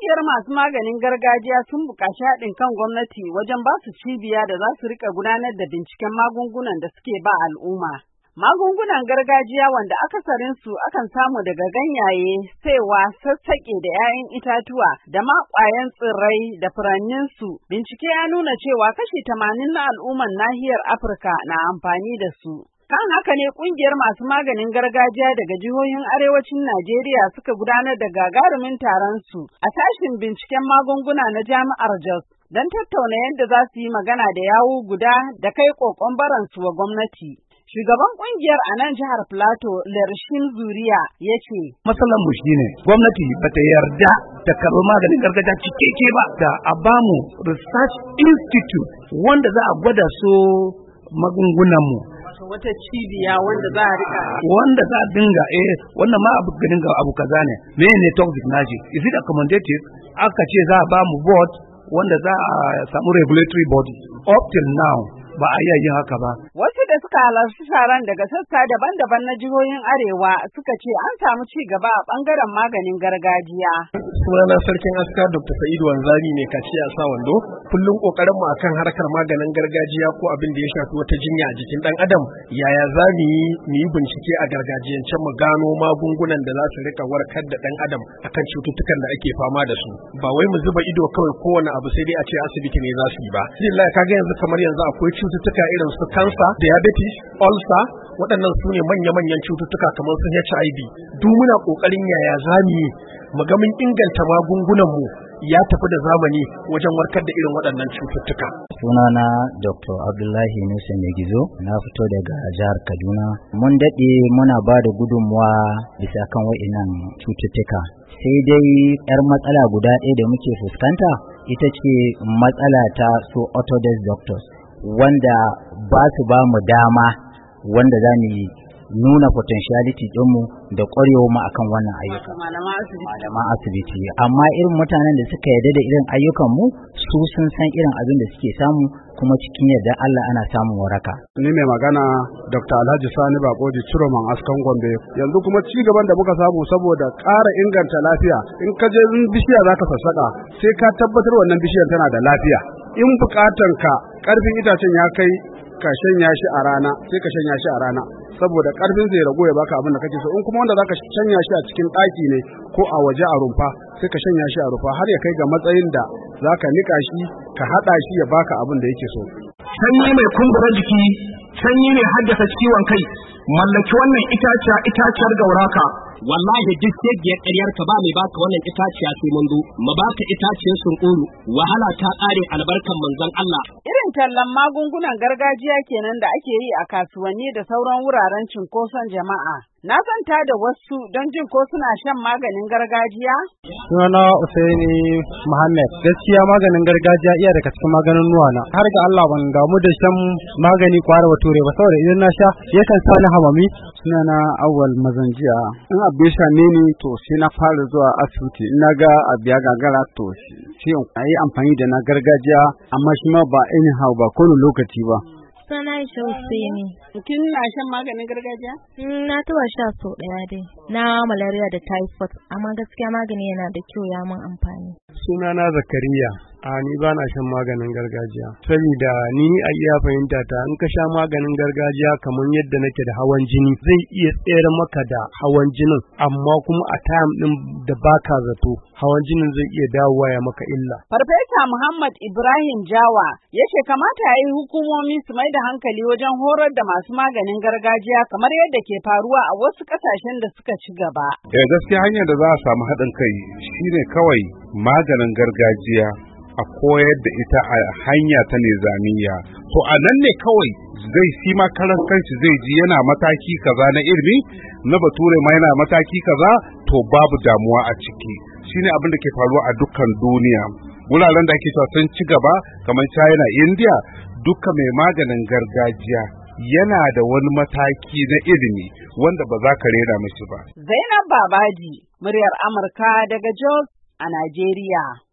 Ƙungiyar masu maganin gargajiya sun buƙaci haɗin kan gwamnati wajen ba su cibiya da za su rika gudanar da binciken magungunan da suke ba al'umma. Magungunan gargajiya wanda akasarinsu akan samu daga ganyaye, saiwa, sassaƙe da 'ya'yan itatuwa da ma ƙwayan tsirrai da furanninsu. Bincike ya nuna cewa kashi 80 na al'umman nahiyar Afirka na amfani da su. Kan haka ne ƙungiyar masu maganin gargajiya daga jihohin arewacin Najeriya suka gudanar da gagarumin taron su a sashin binciken magunguna na Jami'ar Jos don tattauna yadda za su yi magana da yawu guda da kai ƙoƙon baransu wa gwamnati. Shugaban ƙungiyar a nan jihar Plateau, Lershin Zuriya, ya ce, matsalar mu shine gwamnati bata yarda da karɓar maganin gargajiya cikakke ba da a bamu research institute wanda za a gwada su magungunan mu. Wata cibiya wanda za a rika wanda za a dinga wannan ma abu dinga abu kaza ne ne toxic naji is it accommodative aka ce za a ba mu board wanda za a samu regulatory body up till now ba a yin haka ba. Wasu da suka halarci taron daga sassa daban-daban na jihohin Arewa suka ce an samu ci gaba a bangaren maganin gargajiya. Sunana Sarkin Aska Dr. Sa'idu Wanzami ne kaciya a sa wando. Kullum kokarin mu akan harkar maganin gargajiya ko abin da ya shafi wata jinya a jikin dan adam, yaya za mu yi bincike a gargajiyance mu gano magungunan da za su rika warkar da dan adam akan cututtukan da ake fama da su. Ba wai mu zuba ido kawai kowane abu sai dai a ce asibiti ne za su yi ba. Alhamdulillah kaga yanzu kamar yanzu akwai cututtuka irin su cancer, diabetes, ulcer, waɗannan su ne manya-manyan cututtuka kamar su HIV. Duk muna ƙoƙarin yaya za mu yi mu ga mun inganta magungunanmu ya tafi da zamani wajen warkar da irin waɗannan cututtuka. Sunana Dr. Abdullahi Nusa Megizo, na fito daga jihar Kaduna. Mun daɗe muna ba da gudunmuwa bisa kan waɗannan cututtuka. Sai dai 'yar matsala guda ɗaya da muke fuskanta ita ce matsala ta su orthodox doctors, wanda ba su ba mu dama wanda za mu nuna potentiality ɗinmu da ƙwarewa mu akan wannan ayyuka. Malaman asibiti. Amma irin mutanen da suka yarda da irin ayyukan mu su sun san irin abin da suke samu kuma cikin yarda Allah ana samun waraka. Ni mai magana Dr. Alhaji Sani Bakoji Ciroman Askan Gombe. Yanzu kuma ci gaban da muka samu saboda ƙara inganta lafiya. In ka je bishiya zaka sassaka sai ka tabbatar wannan bishiyar tana da lafiya. In buƙatan ka ƙarfin itacen ya kai ka shanya shi a rana sai ka shanya shi a rana saboda karfin zai rago ya baka abin da kake so. In kuma wanda zaka shanya shi a cikin ɗaki ne ko a waje a rumfa sai ka shanya shi a rumfa har ya kai ga matsayin da zaka nika shi ka hada shi ya baka abin da yake so. Sanyi mai kumbura jiki, sanyi mai haddasa ciwon kai, mallaki wannan itaciyar gauraka. Wallahi duk yadda ƙaryar ka ba mai baka wannan itaciya sai mun zo mu baka itaciyar sunkuru, wahala ta ƙare albarkan manzon Allah. Irin tallan magungunan gargajiya kenan da ake yi a kasuwanni da sauran wuraren cinkoson jama'a. Na zanta da wasu don jin ko suna shan maganin gargajiya. Sunana Usaini Muhammad. Gaskiya maganin gargajiya iya daga cikin maganin nuwana. Har ga Allah ban damu da shan magani kwara bature ba saboda idan na sha yakan sa ni hamami. Sunana Awwal Mazanjiya. In abu ya same ni to sai na fara zuwa asibiti. In na ga abu ya gagara to sai in yi amfani da na gargajiya amma shi ma ba anyhow ba kowane lokaci ba. Sana Aisha Hussaini. Kin na shan maganin gargajiya? Na taba sha sau ɗaya dai. Na malaria da typhoid, amma gaskiya magani yana da kyau ya mun amfani. Sunana Zakariya. Ni ba na shan maganin gargajiya. Saboda ni a iya fahimta ta in ka sha maganin gargajiya kamar yadda nake da hawan jini zai iya tsere maka da hawan jinin amma kuma a time din da baka zato hawan jinin zai iya dawowa ya maka illa. Farfesa Muhammad Ibrahim Jawa ya ce kamata ya yi hukumomi su mai da hankali wajen horar da masu maganin gargajiya kamar yadda ke faruwa a wasu ƙasashen da suka ci gaba. Gaskiya hanyar da za a samu haɗin kai shine kawai maganin gargajiya a koyar da ita a hanya ta nizamiya. To a nan ne kawai zai si ma karan kanshi zai ji yana mataki kaza na ilimi, na bature ma yana mataki kaza, to babu damuwa a ciki. Shine abin da ke faruwa a dukkan duniya. Wuraren da ake cewa sun ci gaba kamar China, India, duka mai maganin gargajiya yana da wani mataki na ilimi wanda ba za ka rera mishi ba. Zainab Babaji, muryar Amurka daga Jos a Najeriya.